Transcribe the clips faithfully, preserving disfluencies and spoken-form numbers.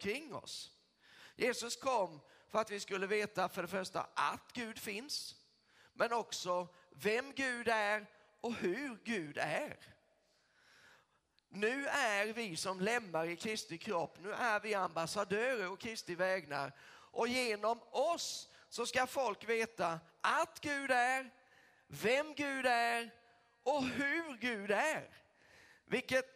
omkring oss. Jesus kom för att vi skulle veta för det första att Gud finns, men också vem Gud är och hur Gud är. Nu är vi som lemmar i Kristi kropp, nu är vi ambassadörer och Kristi vägnar. Och genom oss så ska folk veta att Gud är, vem Gud är och hur Gud är. Vilket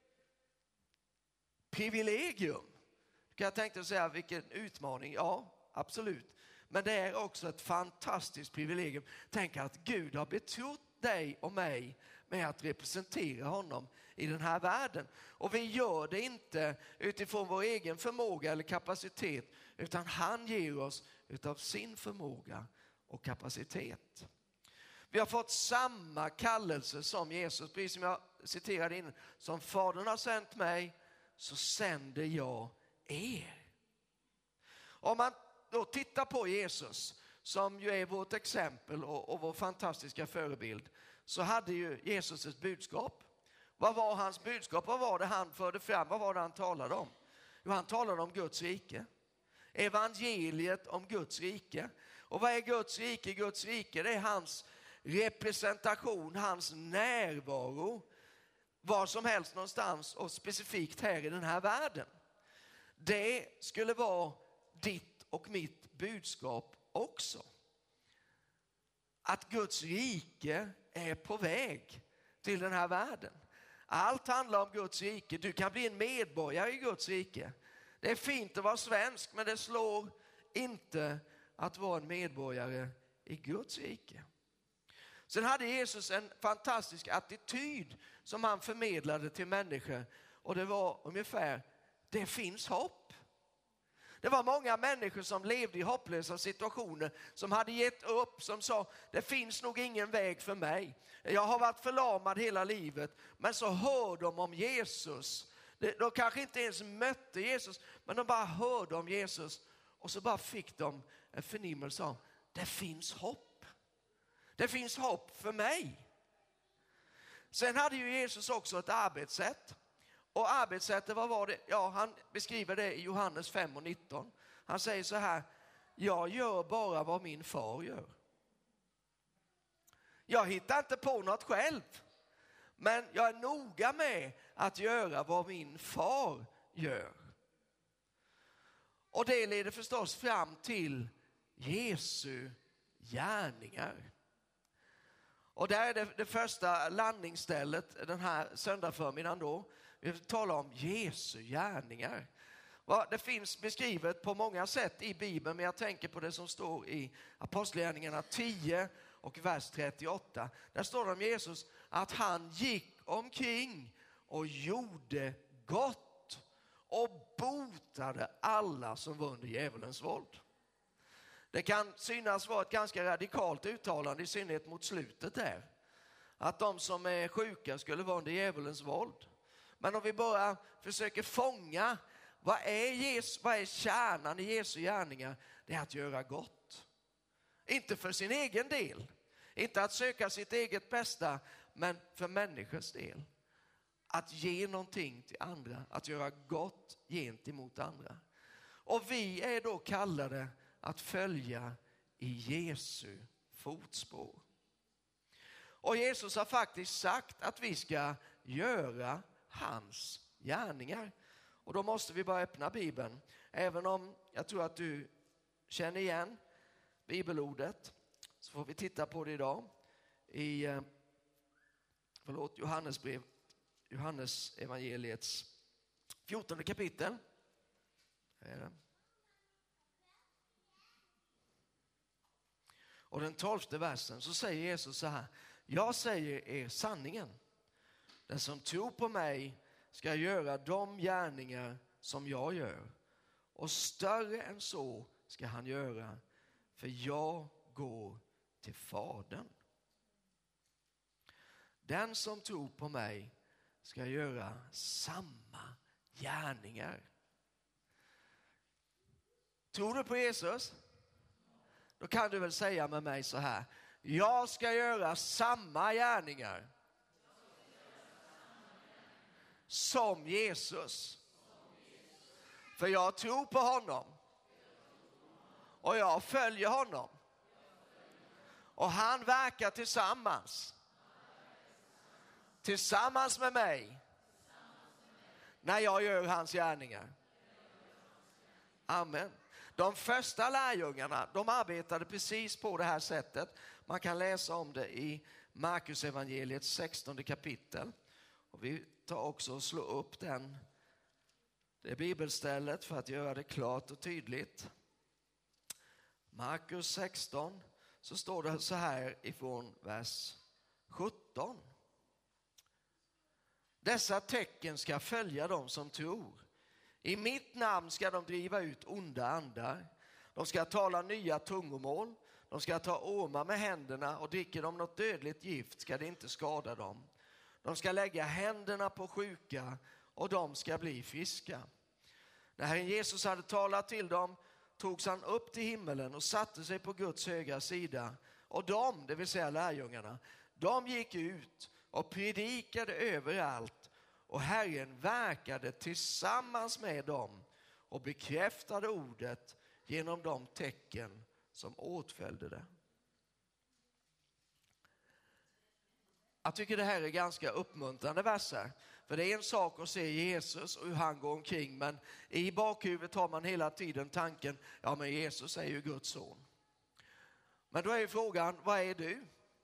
privilegium. Jag tänkte säga vilken utmaning, ja absolut. Men det är också ett fantastiskt privilegium. Tänk att Gud har betrott dig och mig med att representera honom i den här världen. Och vi gör det inte utifrån vår egen förmåga eller kapacitet, utan han ger oss utav sin förmåga och kapacitet. Vi har fått samma kallelse som Jesus, precis som jag citerade in. Som Fadern har sänt mig så sänder jag er. Om man då tittar på Jesus, som ju är vårt exempel och, och vår fantastiska förebild, så hade ju Jesus ett budskap. Vad var hans budskap? Vad var det han förde fram? Vad var det han talade om? Jo, han talade om Guds rike. Evangeliet om Guds rike. Och vad är Guds rike? Guds rike, det är hans representation, hans närvaro. Var som helst någonstans och specifikt här i den här världen. Det skulle vara ditt och mitt budskap också. Att Guds rike är på väg till den här världen. Allt handlar om Guds rike. Du kan bli en medborgare i Guds rike. Det är fint att vara svensk, men det slår inte att vara en medborgare i Guds rike. Sen hade Jesus en fantastisk attityd som han förmedlade till människor. Och det var ungefär, det finns hopp. Det var många människor som levde i hopplösa situationer, som hade gett upp, som sa, det finns nog ingen väg för mig. Jag har varit förlamad hela livet. Men så hör de om Jesus. De kanske inte ens mötte Jesus, men de bara hörde om Jesus. Och så bara fick de en förnimmelse om, det finns hopp. Det finns hopp för mig. Sen hade ju Jesus också ett arbetssätt. Och arbetssättet, vad var det? Ja, han beskriver det i Johannes fem och nitton. Han säger så här, jag gör bara vad min far gör. Jag hittar inte på något själv. Men jag är noga med att göra vad min far gör. Och det leder förstås fram till Jesu gärningar. Och där är det, det första landningsstället den här söndagsförmiddagen då. Vi talar om Jesu gärningar. Det finns beskrivet på många sätt i Bibeln, men jag tänker på det som står i Apostlagärningarna tio och vers trettioåtta. Där står det om Jesus att han gick omkring och gjorde gott och botade alla som var under djävulens våld. Det kan synas vara ett ganska radikalt uttalande, i synnerhet mot slutet där. Att de som är sjuka skulle vara under djävulens våld. Men om vi bara försöker fånga, vad är, Jesus, vad är kärnan i Jesu gärningar? Det är att göra gott. Inte för sin egen del. Inte att söka sitt eget bästa, men för människors del. Att ge någonting till andra. Att göra gott gentemot andra. Och vi är då kallade att följa i Jesu fotspår. Och Jesus har faktiskt sagt att vi ska göra hans gärningar. Och då måste vi bara öppna Bibeln. Även om jag tror att du känner igen bibelordet, så får vi titta på det idag. I förlåt, Johannes brev, Johannes evangeliets fjortonde kapitel. Här är det. Och den tolfte versen så säger Jesus så här: jag säger er sanningen. Den som tror på mig ska göra de gärningar som jag gör. Och större än så ska han göra, för jag går till Fadern. Den som tror på mig ska göra samma gärningar. Tror du på Jesus? Då kan du väl säga med mig så här: jag ska göra samma gärningar som Jesus. För jag tror på honom. Och jag följer honom. Och han verkar tillsammans. Tillsammans med mig. När jag gör hans gärningar. Amen. De första lärjungarna, de arbetade precis på det här sättet. Man kan läsa om det i Markus evangeliets sextonde kapitel. Och vi tar också och slår upp den, det bibelstället för att göra det klart och tydligt. Markus sexton, så står det så här ifrån vers sjutton. Dessa tecken ska följa dem som tror. I mitt namn ska de driva ut onda andar. De ska tala nya tungomål. De ska ta ormar med händerna, och dricker de något dödligt gift ska det inte skada dem. De ska lägga händerna på sjuka och de ska bli friska. När Herren Jesus hade talat till dem togs han upp till himmelen och satte sig på Guds högra sida. Och de, det vill säga lärjungarna, de gick ut och predikade överallt. Och Herren verkade tillsammans med dem och bekräftade ordet genom de tecken som åtföljde det. Jag tycker det här är ganska uppmuntrande verser. För det är en sak att se Jesus och hur han går omkring. Men i bakhuvudet har man hela tiden tanken, ja men Jesus är ju Guds son. Men då är ju frågan, vad är du?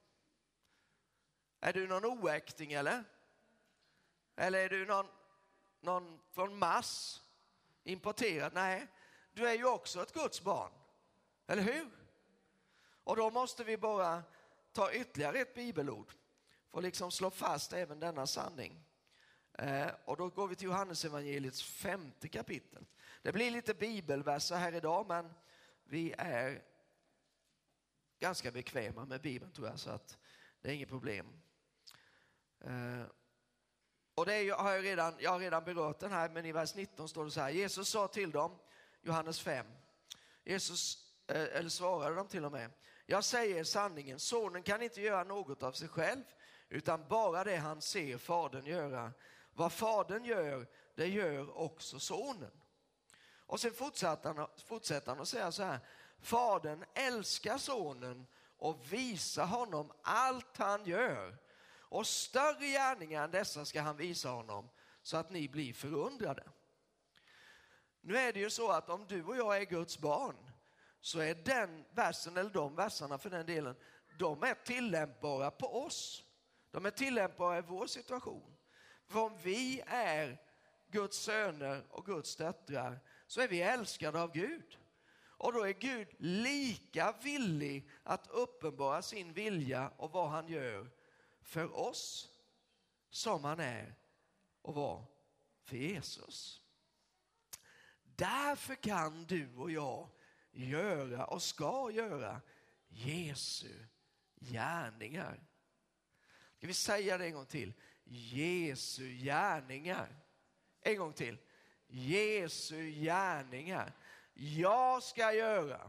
Är du någon oäkting eller? Eller är du någon, någon från Mars importerad? Nej, du är ju också ett Guds barn. Eller hur? Och då måste vi bara ta ytterligare ett bibelord för att liksom slå fast även denna sanning. Eh, och då går vi till Johannes evangeliets femte kapitel. Det blir lite bibelverser här idag, men vi är ganska bekväma med Bibeln tror jag, så att det är inget problem. Eh, och det är, jag, har redan, jag har redan berört den här, men i vers nitton står det så här. Jesus sa till dem, Johannes fem. Jesus, eh, eller svarade de till och med. Jag säger sanningen, sonen kan inte göra något av sig själv, utan bara det han ser fadern göra. Vad fadern gör, det gör också sonen. Och sen fortsätter han, fortsätter han och säger så här. Fadern älskar sonen och visar honom allt han gör. Och större gärningar än dessa ska han visa honom, så att ni blir förundrade. Nu är det ju så att om du och jag är Guds barn, så är den versen, eller de verserna för den delen, de är tillämpbara på oss. De är tillämpbara i vår situation. För om vi är Guds söner och Guds döttrar, så är vi älskade av Gud. Och då är Gud lika villig att uppenbara sin vilja och vad han gör för oss som han är och var för Jesus. Därför kan du och jag göra och ska göra Jesu gärningar. Ska vi säga det en gång till? Jesu gärningar. En gång till. Jesu gärningar. Jag ska göra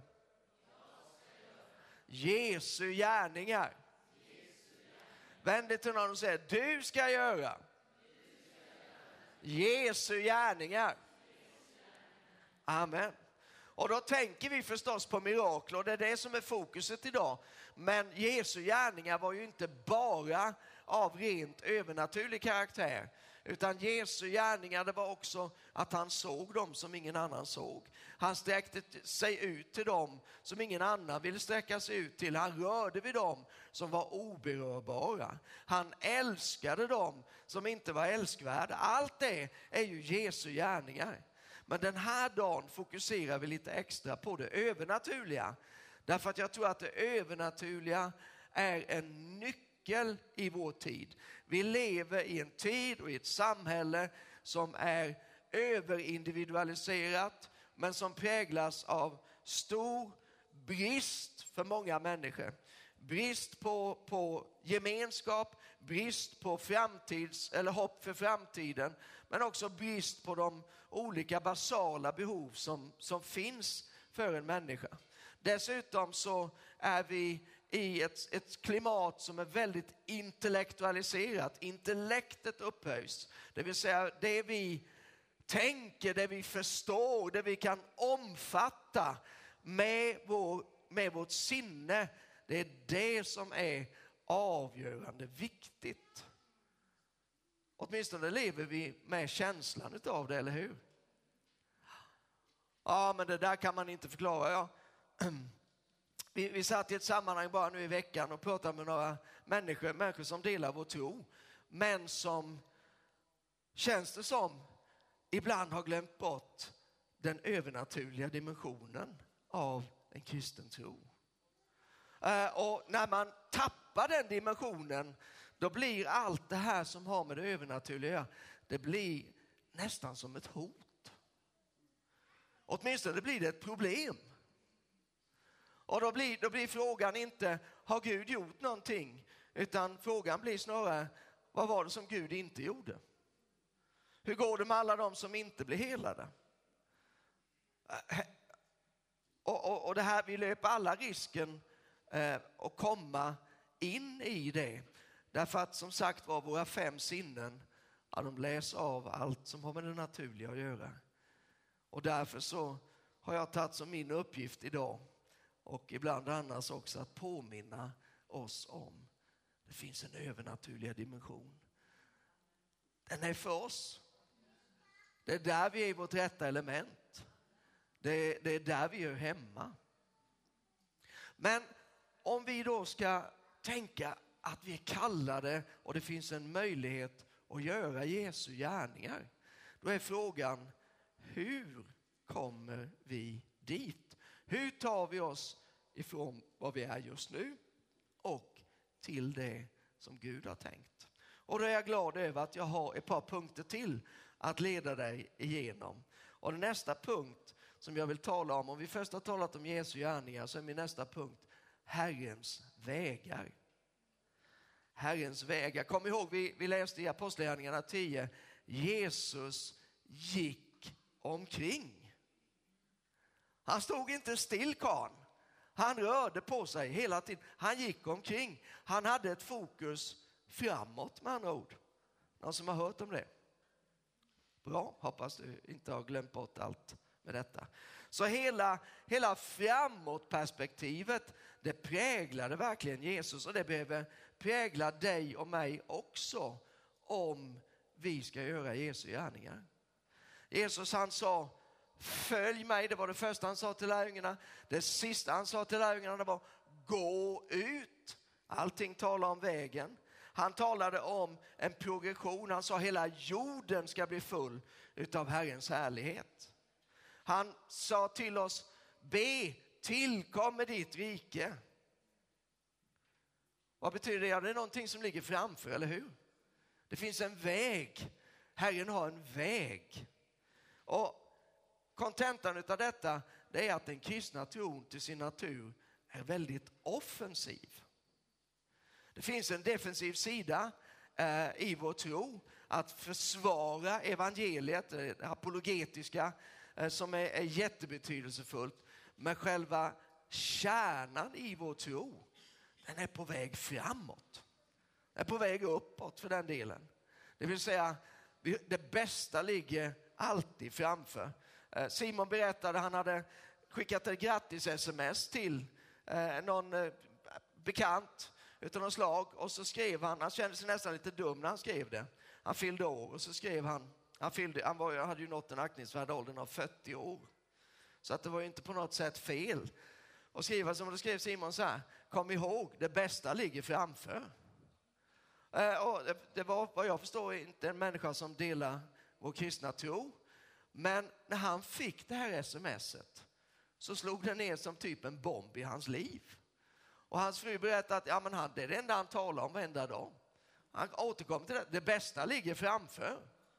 Jesu gärningar. Vänd dig till någon och säg, du ska göra Jesu gärningar. Amen. Och då tänker vi förstås på mirakler, och det är det som är fokuset idag. Men Jesu gärningar var ju inte bara av rent övernaturlig karaktär, utan Jesu gärningar, det var också att han såg dem som ingen annan såg. Han sträckte sig ut till dem som ingen annan ville sträcka sig ut till. Han rörde vid dem som var oberörbara. Han älskade dem som inte var älskvärda. Allt det är ju Jesu gärningar. Men den här dagen fokuserar vi lite extra på det övernaturliga. Därför att jag tror att det övernaturliga är en nyckel i vår tid. Vi lever i en tid och i ett samhälle som är överindividualiserat, men som präglas av stor brist för många människor. Brist på, på gemenskap, brist på framtids, eller hopp för framtiden, men också brist på de olika basala behov som, som finns för en människa. Dessutom så är vi i ett, ett klimat som är väldigt intellektualiserat. Intellektet upphöjs. Det vill säga det vi tänker, det vi förstår, det vi kan omfatta med, vår, med vårt sinne. Det är det som är avgörande viktigt. Åtminstone lever vi med känslan av det, eller hur? Ja, men det där kan man inte förklara. Ja. Vi, vi satt i ett sammanhang bara nu i veckan och pratade med några människor, människor som delar vår tro. Men som, känns det som, ibland har glömt bort den övernaturliga dimensionen av en kristen tro. Uh, och när man tappar den dimensionen, då blir allt det här som har med det övernaturliga, det blir nästan som ett hot. Åtminstone blir det ett problem. Och då blir, då blir frågan inte, har Gud gjort någonting? Utan frågan blir snarare, vad var det som Gud inte gjorde? Hur går det med alla de som inte blir helade? Och, och, och det här, vi löper alla risken eh, att komma in i det. Därför att som sagt var, våra fem sinnen, ja, de läser av allt som har med det naturliga att göra. Och därför så har jag tagit som min uppgift idag, och ibland annars också, att påminna oss om det finns en övernaturlig dimension. Den är för oss. Det är där vi är i vårt rätta element. Det är, det är där vi är hemma. Men om vi då ska tänka att vi är kallade och det finns en möjlighet att göra Jesu gärningar, då är frågan, hur kommer vi dit? Hur tar vi oss ifrån vad vi är just nu och till det som Gud har tänkt? Och då är jag glad över att jag har ett par punkter till att leda dig igenom. Och nästa punkt som jag vill tala om, om vi först har talat om Jesu gärningar, så är min nästa punkt Herrens vägar. Herrens vägar. Kom ihåg, vi, vi läste i Apostlagärningarna tio, Jesus gick omkring. Han stod inte still, karl. Han rörde på sig hela tiden. Han gick omkring. Han hade ett fokus framåt, med andra ord. Någon som har hört om det? Bra, hoppas du inte har glömt bort allt med detta. Så hela, hela framåtperspektivet, det präglade verkligen Jesus, och det behöver prägla dig och mig också om vi ska göra Jesu gärningar. Jesus, han sa, följ mig, det var det första han sa till lärjungarna. Det sista han sa till lärjungarna var, gå ut. Allting talar om vägen. Han talade om en progression. Han sa, hela jorden ska bli full utav Herrens härlighet. Han sa till oss, be, tillkommer ditt rike. Vad betyder det? Ja, det är någonting som ligger framför, eller hur? Det finns en väg. Herren har en väg. Och kontentan utav detta, det är att den kristna tron till sin natur är väldigt offensiv. Det finns en defensiv sida eh, i vår tro, att försvara evangeliet, det apologetiska, eh, som är, är jättebetydelsefullt. Men själva kärnan i vår tro, den är på väg framåt. Den är på väg uppåt för den delen. Det vill säga, det bästa ligger alltid framför. Eh, Simon berättade, han hade skickat ett grattis sms till eh, någon eh, bekant utan någon slag, och så skrev han, han kände sig nästan lite dum när han skrev det. Han fyllde år, och så skrev han, han, fyllde, han var, hade ju nått den aktningsvärda åldern av fyrtio år. Så att det var ju inte på något sätt fel. Och skriva som då skrev Simon så här, kom ihåg, det bästa ligger framför. Eh, och det, det var, vad jag förstår, inte en människa som delar vår kristna tro. Men när han fick det här smset, så slog det ner som typ en bomb i hans liv. Och hans fru berättade att ja, men han, det är det enda han talar om varenda dag. Han återkom till det. Det bästa ligger framför.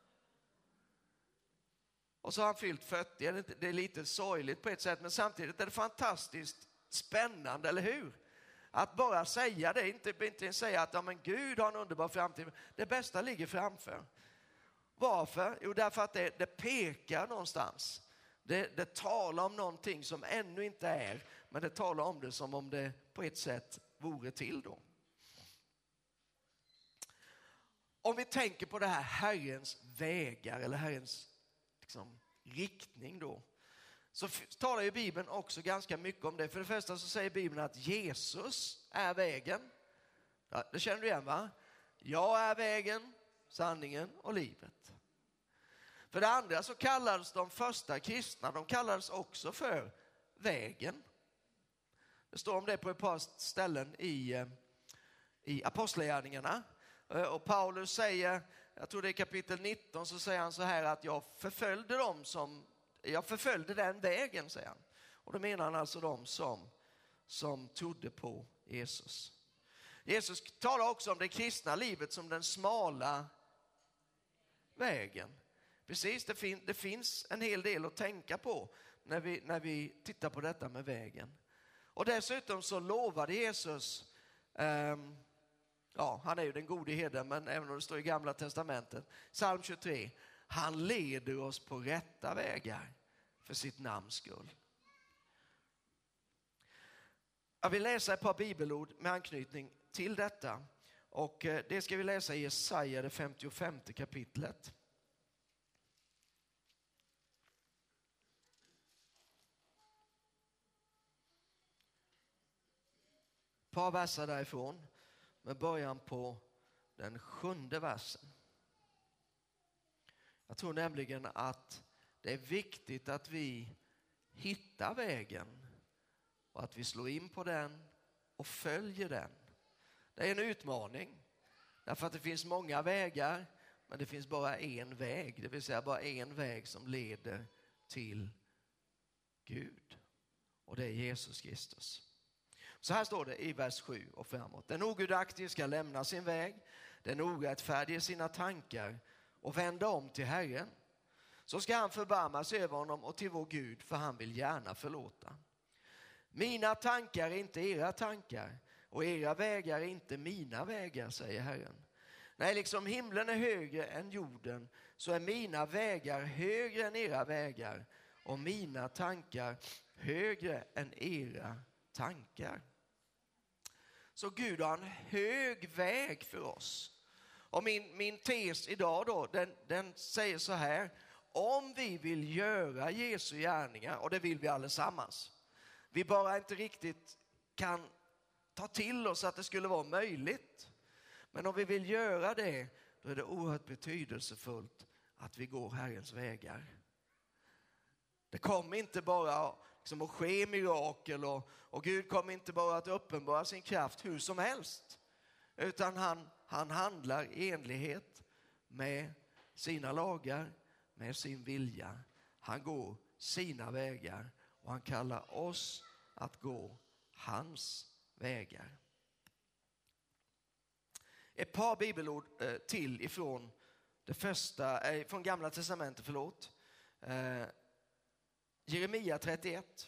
Och så har han fyllt fyrtio. Det är lite sorgligt på ett sätt, men samtidigt är det fantastiskt spännande, eller hur? Att bara säga det, inte, inte säga att ja, men Gud har en underbar framtid. Det bästa ligger framför. Varför? Jo, därför att det, det pekar någonstans. Det, det talar om någonting som ännu inte är, men det talar om det som om det på ett sätt vore till då. Om vi tänker på det här Herrens vägar eller Herrens liksom, riktning då. Så f- talar ju Bibeln också ganska mycket om det. För det första så säger Bibeln att Jesus är vägen. Ja, det känner du igen, va? Jag är vägen, sanningen och livet. För det andra så kallades de första kristna, de kallades också för vägen. Det står om det på ett par ställen i, i Apostlagärningarna. Och Paulus säger, jag tror det är kapitel nitton, så säger han så här att jag förföljde dem som, jag förföljde den vägen, säger han. Och då menar han alltså de som, som trodde på Jesus. Jesus talar också om det kristna livet som den smala vägen. Precis, det, fin- det finns en hel del att tänka på när vi, när vi tittar på detta med vägen. Och dessutom så lovade Jesus, um, ja, han är ju den gode herden, men även om det står i Gamla testamentet, psalm tjugotre, han leder oss på rätta vägar för sitt namns skull. Jag vill läsa ett par bibelord med anknytning till detta. Och det ska vi läsa i Jesaja, det femtiofemte kapitlet. Ett par verser därifrån, med början på den sjunde versen. Jag tror nämligen att det är viktigt att vi hittar vägen och att vi slår in på den och följer den. Det är en utmaning, därför att det finns många vägar, men det finns bara en väg, det vill säga bara en väg som leder till Gud. Och det är Jesus Kristus. Så här står det i vers sju och framåt. Den ogudaktige ska lämna sin väg, den orättfärdige sina tankar och vända om till Herren. Så ska han förbarma sig över honom och till vår Gud, för han vill gärna förlåta. Mina tankar är inte era tankar och era vägar är inte mina vägar, säger Herren. Nej, liksom himlen är högre än jorden så är mina vägar högre än era vägar och mina tankar högre än era tankar. Så Gud har en hög väg för oss. Och min, min tes idag då, den, den säger så här: om vi vill göra Jesu gärningar, och det vill vi allesammans, vi bara inte riktigt kan ta till oss att det skulle vara möjligt. Men om vi vill göra det, då är det oerhört betydelsefullt att vi går Herrens vägar. Det kommer inte bara liksom att ske mirakel och, och Gud kommer inte bara att uppenbara sin kraft hur som helst. Utan han, han handlar i enlighet med sina lagar, med sin vilja. Han går sina vägar och han kallar oss att gå hans vägar. Ett par bibelord eh, till ifrån det första, eh, från Gamla testamentet, förlåt. Eh, Jeremia trettioett.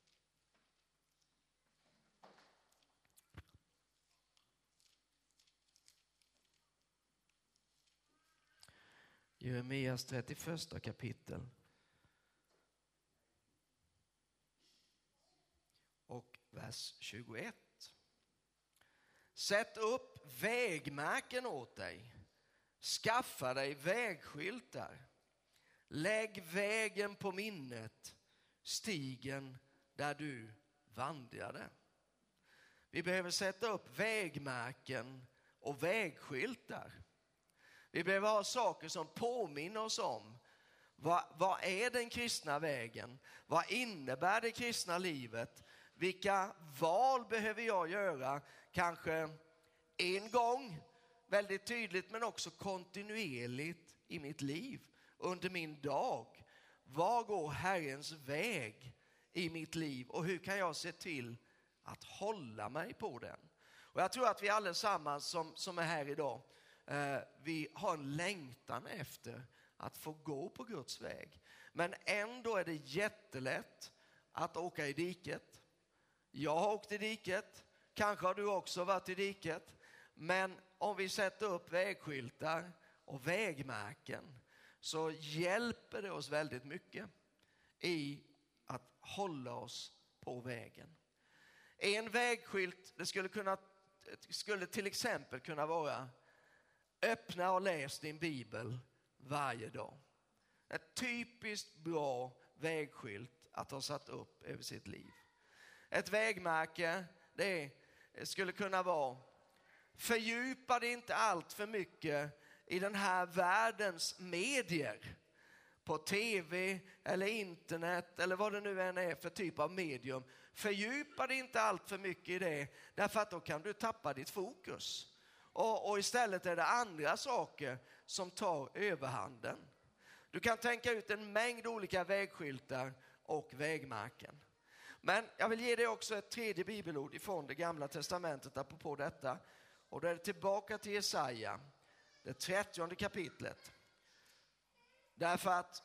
Jeremias trettioförsta kapitel. Och vers tjugoett. Sätt upp vägmärken åt dig. Skaffa dig vägskyltar. Lägg vägen på minnet. Stigen där du vandrade. Vi behöver sätta upp vägmärken och vägskyltar. Vi behöver ha saker som påminner oss om vad, vad är den kristna vägen? Vad innebär det kristna livet? Vilka val behöver jag göra? Kanske en gång väldigt tydligt, men också kontinuerligt i mitt liv, under min dag. Vad går Herrens väg i mitt liv och hur kan jag se till att hålla mig på den? Och jag tror att vi allesammans som, som är här idag, eh, vi har en längtan efter att få gå på Guds väg. Men ändå är det jättelätt att åka i diket. Jag har åkt i diket, kanske har du också varit i diket. Men om vi sätter upp vägskyltar och vägmärken så hjälper det oss väldigt mycket i att hålla oss på vägen. En vägskylt, det skulle, kunna, skulle till exempel kunna vara: öppna och läs din bibel varje dag. Ett typiskt bra vägskylt att ha satt upp över sitt liv. Ett vägmärke, det skulle kunna vara: fördjupa dig inte allt för mycket i den här världens medier. På tv eller internet eller vad det nu än är för typ av medium. Fördjupa dig inte allt för mycket i det, därför att då kan du tappa ditt fokus. Och, och istället är det andra saker som tar överhanden. Du kan tänka ut en mängd olika vägskyltar och vägmärken. Men jag vill ge dig också ett tredje bibelord ifrån det gamla testamentet apropå detta. Och då är det tillbaka till Jesaja, det trettionde kapitlet. Därför att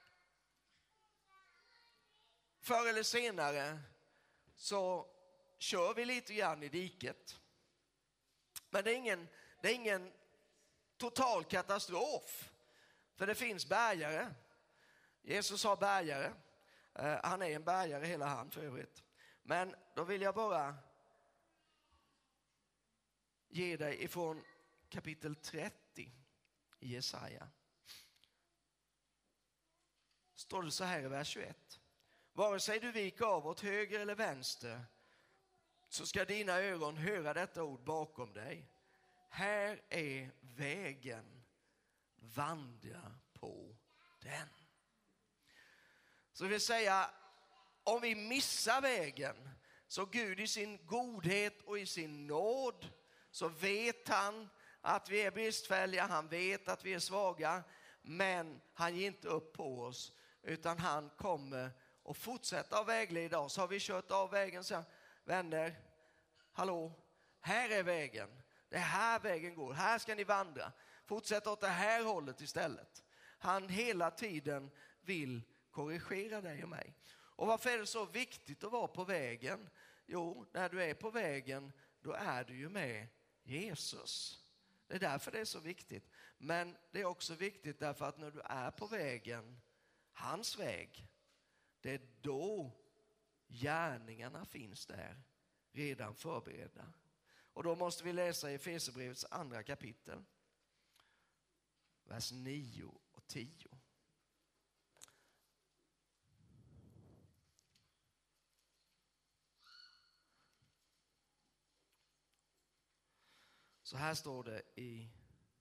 förr eller senare så kör vi lite grann i diket. Men det är ingen, det är ingen total katastrof. För det finns bärgare. Jesus har bärgare. Uh, han är en bärgare hela han för övrigt. Men då vill jag bara ge dig ifrån kapitel trettio i Jesaja. Står det så här i vers tjugoett. Vare sig du viker av åt höger eller vänster, så ska dina ögon höra detta ord bakom dig. Här är vägen, vandra på den. Så det vill säga, om vi missar vägen, så Gud i sin godhet och i sin nåd, så vet han att vi är bristfälliga, han vet att vi är svaga, men han ger inte upp på oss, utan han kommer och fortsätta att vägleda oss. Har vi kört av vägen så här, vänner, hallå, här är vägen. Det är här vägen går, här ska ni vandra. Fortsätt åt det här hållet istället. Han hela tiden vill korrigera dig och mig. Och varför är det så viktigt att vara på vägen? Jo, när du är på vägen, då är du ju med Jesus. Det är därför det är så viktigt. Men det är också viktigt därför att när du är på vägen, hans väg, det är då gärningarna finns där, redan förberedda. Och då måste vi läsa i Efesierbrevets andra kapitel, vers nio och tio. Så här står det i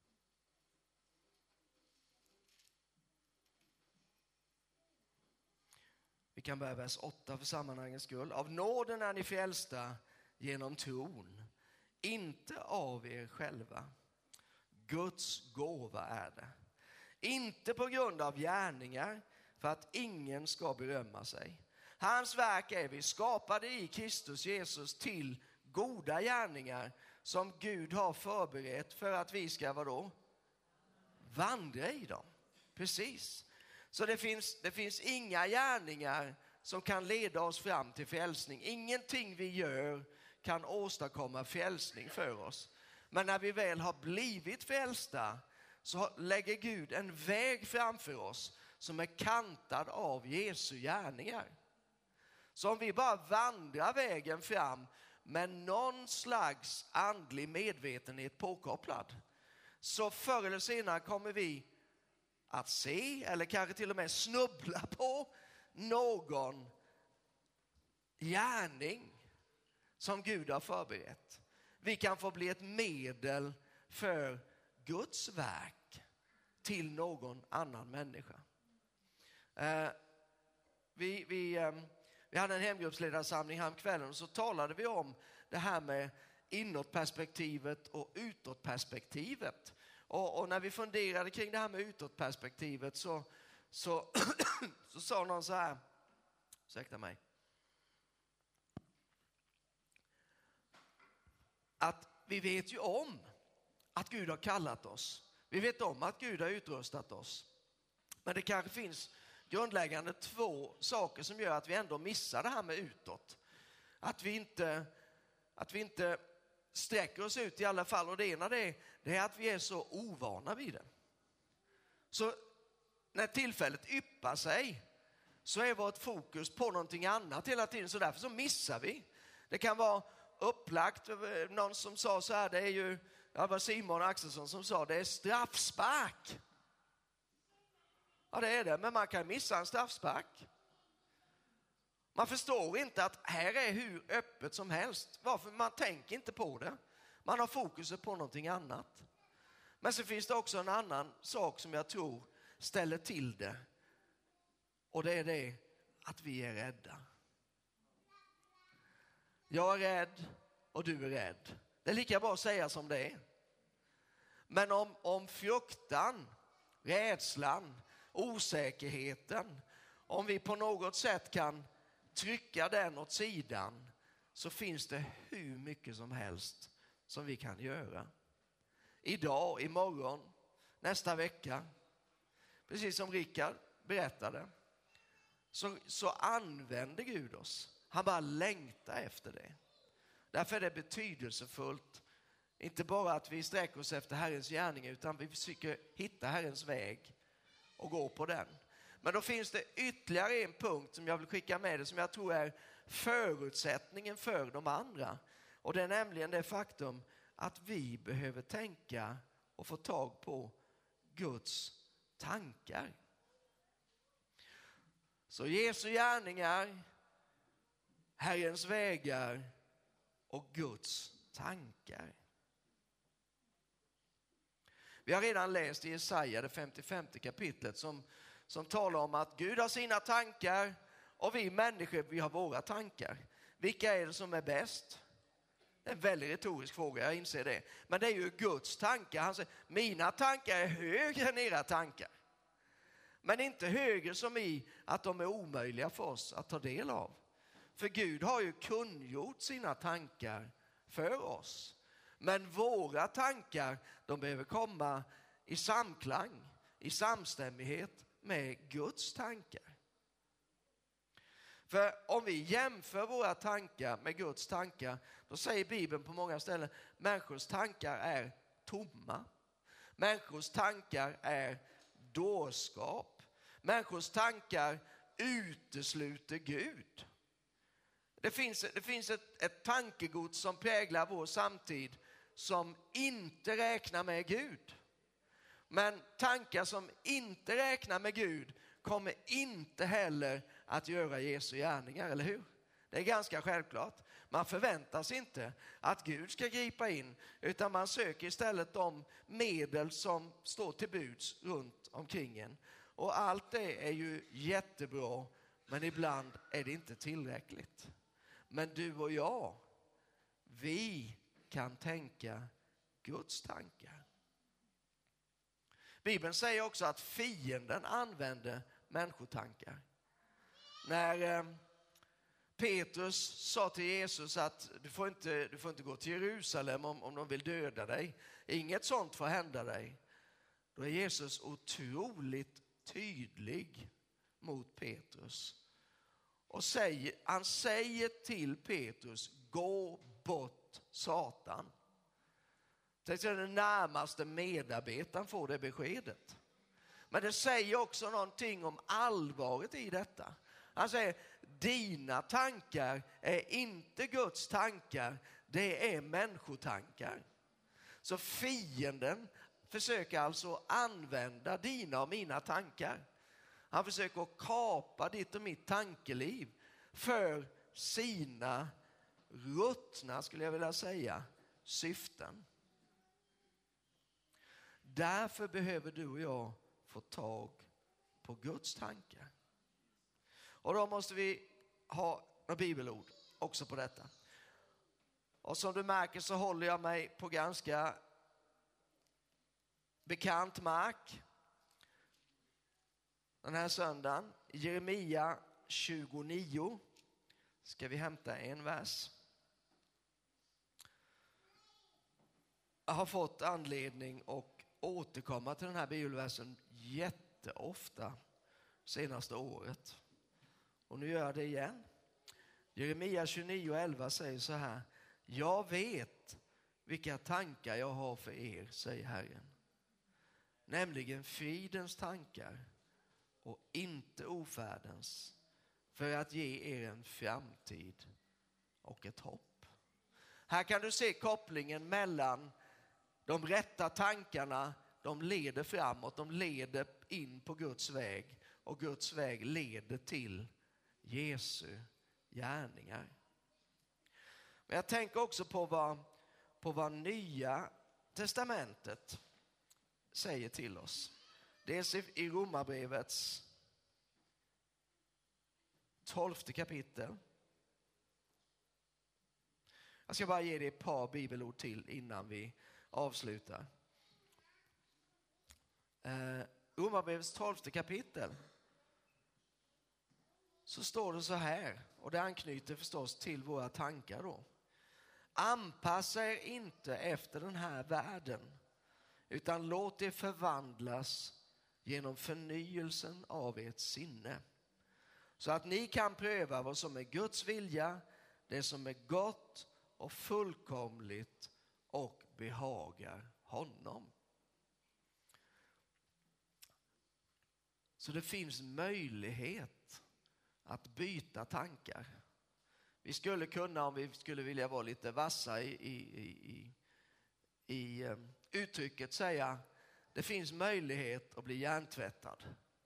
Vi kan börja vers åtta för sammanhangets skull. Av nåden är ni frälsta genom tron, inte av er själva. Guds gåva är det. Inte på grund av gärningar, för att ingen ska berömma sig. Hans verk är vi skapade i Kristus Jesus till goda gärningar som Gud har förberett för att vi ska vadå? Vandra i dem. Precis. Så det finns, det finns inga gärningar som kan leda oss fram till frälsning. Ingenting vi gör kan åstadkomma frälsning för oss. Men när vi väl har blivit frälsta, så lägger Gud en väg framför oss som är kantad av Jesu gärningar. Så om vi bara vandrar vägen fram med någon slags andlig medvetenhet påkopplad, så förr eller senare kommer vi att se, eller kanske till och med snubbla på, någon gärning som Gud har förberett. Vi kan få bli ett medel för Guds verk till någon annan människa. Eh, vi, vi, eh, vi hade en hemgruppsledarsamling här kvällen, och så talade vi om det här med inåtperspektivet och utåtperspektivet. Och, och när vi funderade kring det här med utåtperspektivet så, så, så sa någon så här, ursäkta mig, att vi vet ju om att Gud har kallat oss. Vi vet om att Gud har utrustat oss. Men det kanske finns grundläggande två saker som gör att vi ändå missar det här med utåt. Att vi inte, att vi inte sträcker oss ut i alla fall. Och det ena det är, det är att vi är så ovana vid det. Så när tillfället yppar sig så är vårt fokus på någonting annat hela tiden. Så därför så missar vi. Det kan vara upplagt. Någon som sa så här, det är ju, ja, det var Simon Axelsson som sa, det är straffspark. Ja, det är det, men man kan missa en straffspark. Man förstår inte att här är hur öppet som helst. Varför? Man tänker inte på det. Man har fokuset på någonting annat. Men så finns det också en annan sak som jag tror ställer till det. Och det är det att vi är rädda. Jag är rädd och du är rädd. Det är lika bra att säga som det är. Men om, om fruktan, rädslan, osäkerheten, om vi på något sätt kan trycka den åt sidan, så finns det hur mycket som helst som vi kan göra. Idag, imorgon, nästa vecka. Precis som Rickard berättade. Så, så använder Gud oss. Han bara längtar efter det. Därför är det betydelsefullt. Inte bara att vi sträcker oss efter Herrens gärning, utan vi försöker hitta Herrens väg och gå på den. Men då finns det ytterligare en punkt som jag vill skicka med dig, som jag tror är förutsättningen för de andra. Och det är nämligen det faktum att vi behöver tänka och få tag på Guds tankar. Så Jesu gärningar, Herrens vägar och Guds tankar. Vi har redan läst i Jesaja, det femtiofemte kapitlet, som, som talar om att Gud har sina tankar och vi människor, vi har våra tankar. Vilka är det som är bäst? Det är en väldigt retorisk fråga, jag inser det. Men det är ju Guds tankar. Han säger, mina tankar är högre än era tankar. Men inte högre som i att de är omöjliga för oss att ta del av. För Gud har ju kungjort sina tankar för oss. Men våra tankar, de behöver komma i samklang, i samstämmighet med Guds tankar. För om vi jämför våra tankar med Guds tankar, då säger Bibeln på många ställen, människors tankar är tomma. Människors tankar är dårskap. Människors tankar utesluter Gud. Det finns, det finns ett, ett tankegods som präglar vår samtid som inte räknar med Gud. Men tankar som inte räknar med Gud kommer inte heller att göra Jesu gärningar, eller hur? Det är ganska självklart. Man förväntar sig inte att Gud ska gripa in, utan man söker istället de medel som står till buds runt omkring en. Och allt det är ju jättebra, men ibland är det inte tillräckligt. Men du och jag, vi kan tänka Guds tankar. Bibeln säger också att fienden använder människotankar. När eh, Petrus sa till Jesus att du får inte, du får inte gå till Jerusalem om, om de vill döda dig. Inget sånt får hända dig. Då är Jesus otroligt tydlig mot Petrus. Och säger, han säger till Petrus, gå bort Satan. Det är den närmaste medarbetaren får det beskedet. Men det säger också någonting om allvaret i detta. Han säger, dina tankar är inte Guds tankar, det är människotankar. Så fienden försöker alltså använda dina och mina tankar. Han försöker kapa ditt och mitt tankeliv för sina ruttna, skulle jag vilja säga, syften. Därför behöver du och jag få tag på Guds tankar. Och då måste vi ha några bibelord också på detta. Och som du märker så håller jag mig på ganska bekant mark den här söndagen. Jeremia tjugonio ska vi hämta en vers. Jag har fått anledning att återkomma till den här bibelversen jätteofta senaste året. Och nu gör jag det igen. Jeremia tjugonio elva säger så här. Jag vet vilka tankar jag har för er, säger Herren. Nämligen fridens tankar och inte ofärdens, för att ge er en framtid och ett hopp. Här kan du se kopplingen mellan de rätta tankarna de leder framåt, de leder in på Guds väg. Och Guds väg leder till Jesu gärningar. Men jag tänker också på vad, på vad Nya testamentet säger till oss. Dels i Romarbrevets tolfte kapitel. Jag ska bara ge dig ett par bibelord till innan vi avslutar. Eh, Romarbrevets tolfte kapitel. Så står det så här, och det anknyter förstås till våra tankar då. Anpassa er inte efter den här världen, utan låt er förvandlas genom förnyelsen av ert sinne. Så att ni kan pröva vad som är Guds vilja, det som är gott och fullkomligt och behagar honom. Så det finns möjlighet att byta tankar. Vi skulle kunna, om vi skulle vilja vara lite vassa i, i, i, i um, uttrycket, säga det finns möjlighet att bli hjärntvättad.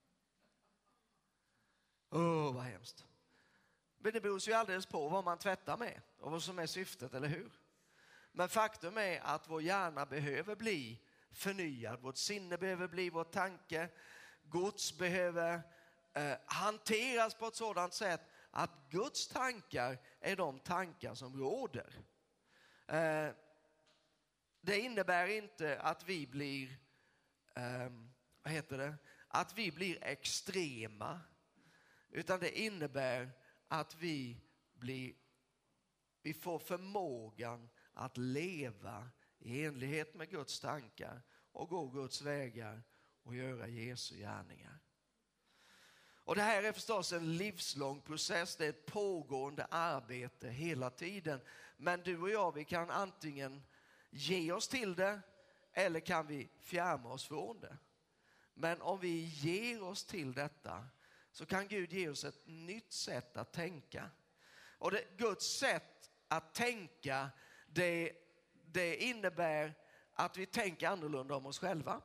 Åh, oh, vad hemskt. Men det beror ju alldeles på vad man tvättar med och vad som är syftet, eller hur? Men faktum är att vår hjärna behöver bli förnyad. Vårt sinne behöver bli vår tanke. Gods behöver eh, hanteras på ett sådant sätt att Guds tankar är de tankar som råder. Eh, det innebär inte att vi blir, eh, vad heter det? Att vi blir extrema. Utan det innebär att vi blir, vi får förmågan att leva i enlighet med Guds tankar och gå Guds vägar och göra Jesu gärningar. Och det här är förstås en livslång process, det är ett pågående arbete hela tiden. Men du och jag, vi kan antingen ge oss till det eller kan vi fjärma oss från det. Men om vi ger oss till detta så kan Gud ge oss ett nytt sätt att tänka. Och det, Guds sätt att tänka, det, det innebär att vi tänker annorlunda om oss själva.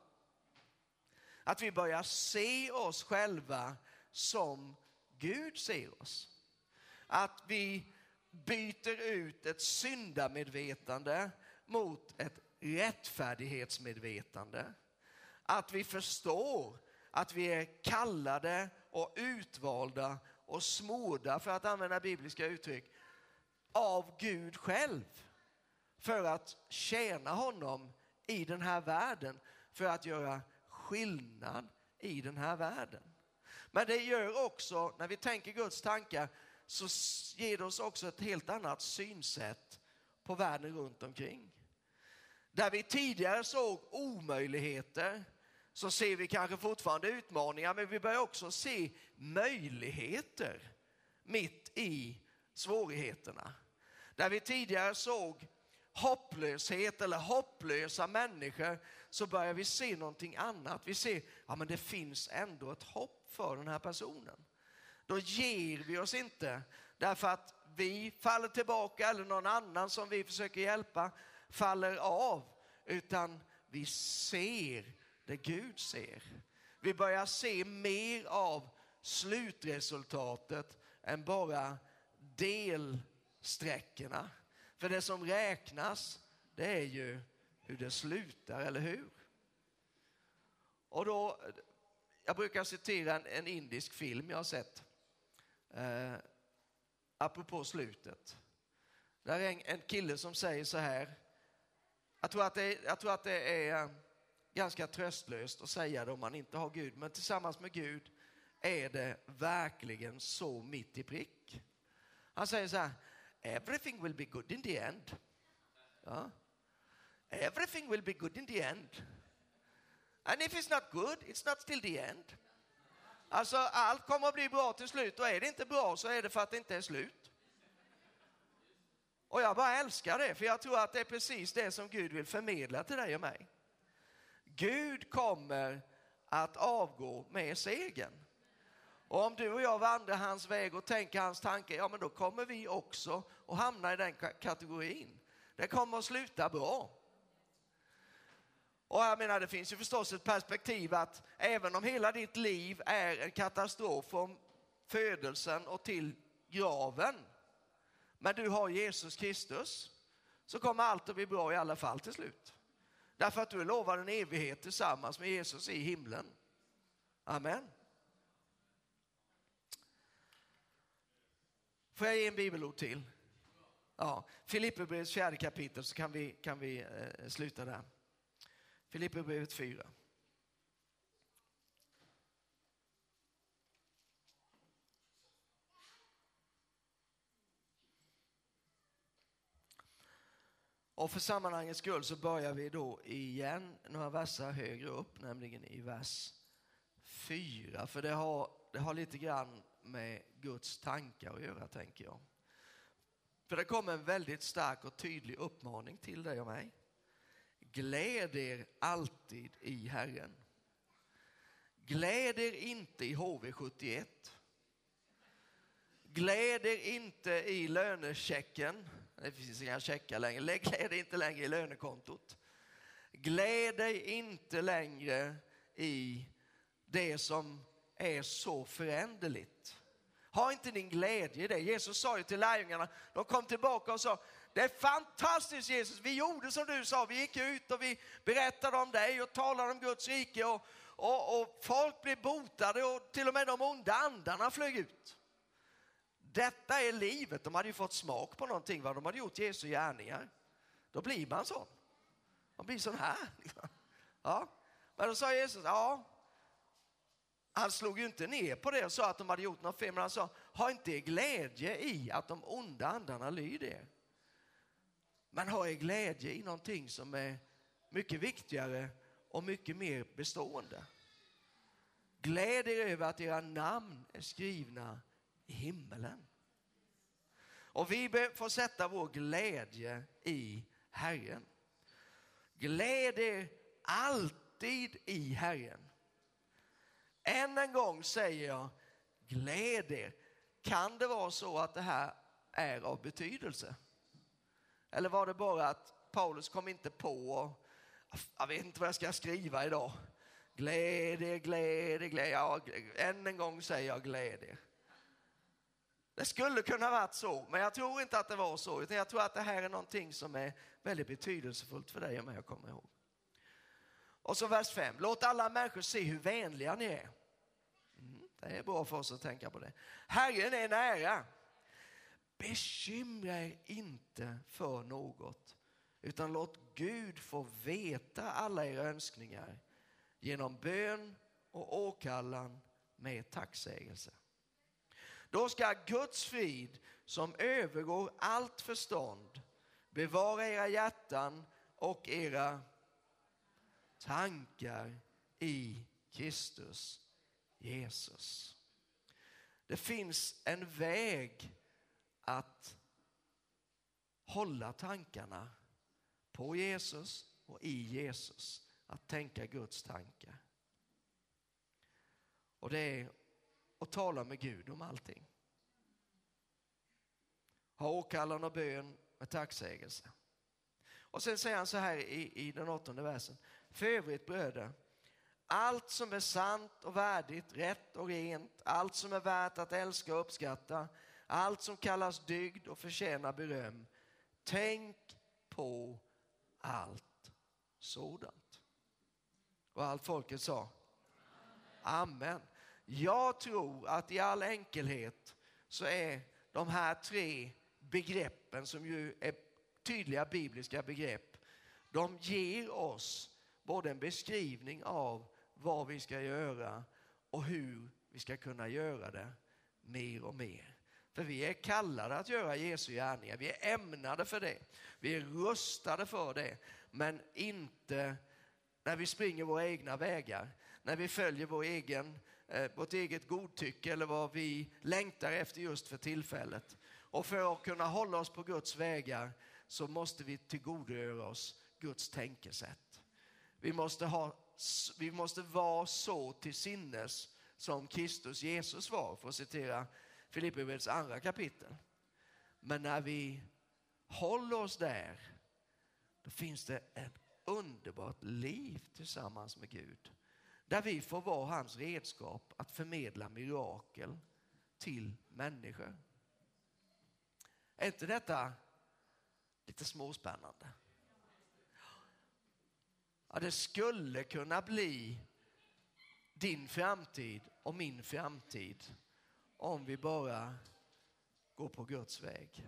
Att vi börjar se oss själva som Gud ser oss. Att vi byter ut ett syndamedvetande mot ett rättfärdighetsmedvetande. Att vi förstår att vi är kallade och utvalda och smorda, för att använda bibliska uttryck, av Gud själv. För att tjäna honom i den här världen. För att göra skillnad i den här världen. Men det gör också, när vi tänker Guds tankar, så ger det oss också ett helt annat synsätt på världen runt omkring. Där vi tidigare såg omöjligheter, så ser vi kanske fortfarande utmaningar, men vi börjar också se möjligheter mitt i svårigheterna. Där vi tidigare såg hopplöshet eller hopplösa människor, så börjar vi se någonting annat. Vi ser, ja, men det finns ändå ett hopp för den här personen. Då ger vi oss inte därför att vi faller tillbaka eller någon annan som vi försöker hjälpa faller av, utan vi ser det Gud ser. Vi börjar se mer av slutresultatet än bara delsträckorna. För det som räknas, det är ju hur det slutar, eller hur? Och då, jag brukar citera en, en indisk film jag har sett. Eh, apropå slutet. Där är en, en kille som säger så här. Jag tror att det är, jag tror att det är ganska tröstlöst att säga det om man inte har Gud. Men tillsammans med Gud är det verkligen så mitt i prick. Han säger så här. Everything will be good in the end. Ja. Everything will be good in the end. And if it's not good, it's not till the end. Alltså allt kommer att bli bra till slut. Och är det inte bra så är det för att det inte är slut. Och jag bara älskar det. För jag tror att det är precis det som Gud vill förmedla till dig och mig. Gud kommer att avgå med segern. Och om du och jag vandrar hans väg och tänker hans tankar, ja, men då kommer vi också att hamna i den kategorin. Det kommer att sluta bra. Och jag menar, det finns ju förstås ett perspektiv att även om hela ditt liv är en katastrof från födelsen och till graven, men du har Jesus Kristus, så kommer allt att bli bra i alla fall till slut. Därför att du är lovad en evighet tillsammans med Jesus i himlen. Amen. Får jag ge en bibelord till? Ja, Filipperbrevets fjärde kapitel, så kan vi, kan vi eh, sluta där. Filipperbrevet fyra. Och för sammanhangets skull så börjar vi då igen några verser högre upp, nämligen i vers fyra. För det har, det har lite grann med Guds tankar att göra, tänker jag. För det kommer en väldigt stark och tydlig uppmaning till dig och mig. Gläd er alltid i Herren. Gläd er inte i H V sjuttioett. Gläd er inte i lönechecken. Det finns inga checkar längre. Gläd er inte längre i lönekontot. Gläd dig inte längre i det som är så föränderligt. Ha inte din glädje i det. Jesus sa ju till lärjungarna, de kom tillbaka och sa, det är fantastiskt Jesus, vi gjorde som du sa, vi gick ut och vi berättade om dig och talade om Guds rike och, och, och folk blev botade och till och med de onda andarna flög ut. Detta är livet. De hade ju fått smak på någonting, vad de hade gjort Jesu gärningar. Då blir man sån. Man blir sån här. Ja. Men då sa Jesus, ja, han slog ju inte ner på det och sa att de hade gjort något fel, men han sa, ha inte glädje i att de onda andarna lyder er. Men ha er glädje i någonting som är mycket viktigare och mycket mer bestående. Gläd er över att era namn är skrivna i himmelen. Och vi får sätta vår glädje i Herren. Gläd er alltid i Herren. Än en gång säger jag, gläd er. Kan det vara så att det här är av betydelse? Eller var det bara att Paulus kom inte på och, jag vet inte vad jag ska skriva idag. Gläd er, gläd er, gläd er. Ja, än en gång säger jag gläd er. Det skulle kunna varit så, men jag tror inte att det var så. Utan jag tror att det här är någonting som är väldigt betydelsefullt för dig och mig att komma ihåg. Och så vers fem. Låt alla människor se hur vänliga ni är. Mm, det är bra för oss att tänka på det. Herren är nära. Bekymra er inte för något, utan låt Gud få veta alla era önskningar genom bön och åkallan med tacksägelse. Då ska Guds frid som övergår allt förstånd bevara era hjärtan och era tankar i Kristus Jesus. Det finns en väg att hålla tankarna på Jesus och i Jesus. Att tänka Guds tankar. Och det är att tala med Gud om allting. Ha åkallan och bön med tacksägelse. Och sen säger han så här i, i den åttonde versen. För övrigt bröder, allt som är sant och värdigt, rätt och rent, allt som är värt att älska och uppskatta, allt som kallas dygd och förtjänar beröm, tänk på allt sådant. Och allt folket sa amen. Jag tror att i all enkelhet så är de här tre begreppen, som ju är tydliga bibliska begrepp, de ger oss både en beskrivning av vad vi ska göra och hur vi ska kunna göra det mer och mer. För vi är kallade att göra Jesu gärningar. Vi är ämnade för det. Vi är rustade för det. Men inte när vi springer våra egna vägar. När vi följer vår egen, eh, vårt eget godtycke eller vad vi längtar efter just för tillfället. Och för att kunna hålla oss på Guds vägar så måste vi tillgodogöra oss Guds tänkesätt. Vi måste, ha, vi måste vara så till sinnes som Kristus Jesus var, för att citera Filipperbrevets andra kapitel. Men när vi håller oss där, då finns det en underbart liv tillsammans med Gud. Där vi får vara hans redskap att förmedla mirakel till människor. Är inte detta lite småspännande? Ja, det skulle kunna bli din framtid och min framtid om vi bara går på Guds väg.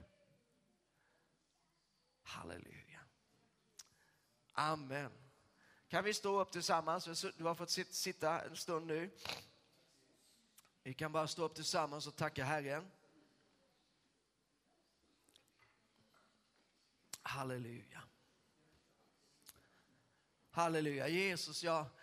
Halleluja. Amen. Kan vi stå upp tillsammans? Du har fått sitta en stund nu. Vi kan bara stå upp tillsammans och tacka Herren. Halleluja. Halleluja. Jesus, jag